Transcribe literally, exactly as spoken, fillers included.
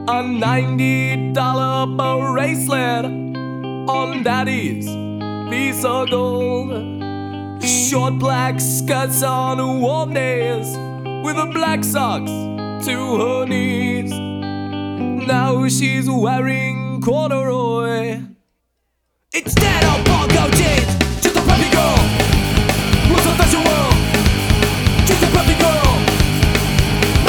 A ninety dollar bracelet on daddy's Visa Gold. Short black skirts on warm days with a black socks to her knees. Now she's wearing corduroy. It's dead.